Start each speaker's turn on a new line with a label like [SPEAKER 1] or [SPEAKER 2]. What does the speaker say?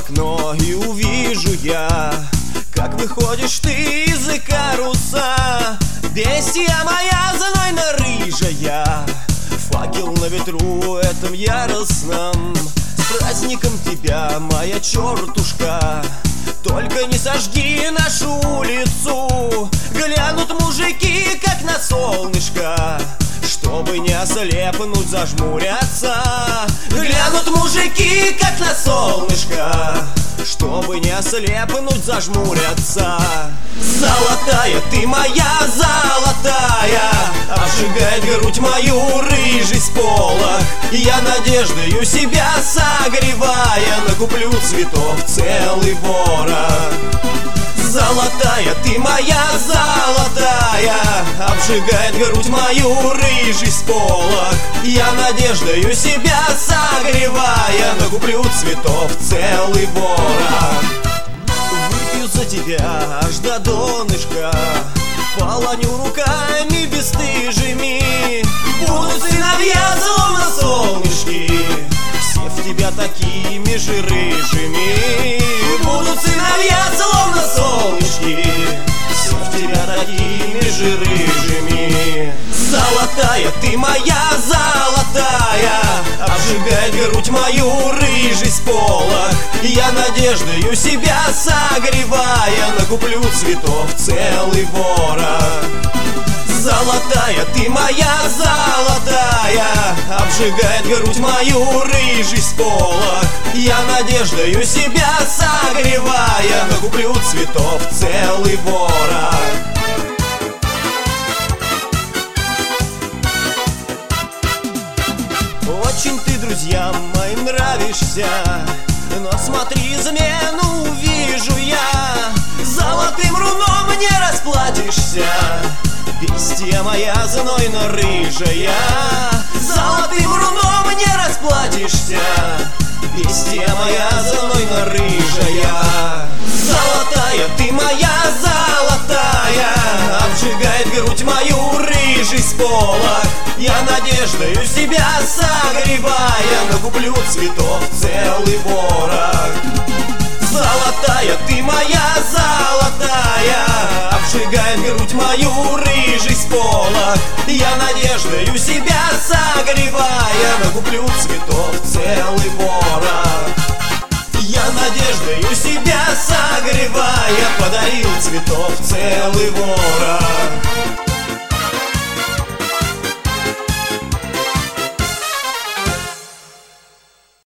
[SPEAKER 1] окно и увижу я, как выходишь ты из Икаруса. Бестия моя знойно рыжая, факел на ветру этом яростном. С праздником тебя, моя чертушка, только не сожги нашу улицу. Глянут мужики, как на солнышко, чтобы не ослепнуть, зажмурятся. Глянут мужики, как на солнышко, чтобы не ослепнуть, зажмурятся. Золотая, ты моя золотая, обжигает грудь мою рыжий сполох. Я надеждою себя согревая, накуплю цветов целый ворох. Золотая, ты моя золотая, обжигает грудь мою рыжий сполох. Я надеждою себя согревая, накуплю цветов целый ворох. Выпью за тебя аж до донышка, полоню руками бесстыжими. Будут сыновья словно солнышки, все в тебя такими же рыжими. Будут сыновья словно солнышки, все в тебя такими же рыжими. Золотая, ты моя золотая, обжигает грудь мою рыжий сполох. Я надеждою себя согревая, накуплю цветов целый ворох. Золотая, ты моя золотая, обжигает грудь мою рыжий сполох. Я надеждою себя согревая, накуплю цветов целый ворох. Очень ты друзьям моим нравишься, но смотри, измену увижу я. Золотым руном не расплатишься, бестия моя знойно рыжая. Золотым руном не расплатишься, бестия моя знойно рыжая. Золотая, ты моя золотая, обжигает грудь мою рыжий сполох. Я надеждою себя согревая, накуплю цветов целый ворох. Золотая, ты моя золотая, обжигает грудь мою рыжий сполох. Я надеждою себя согревая, накуплю цветов целый ворох. Я надеждою себя согревая, подарил цветов целый ворох.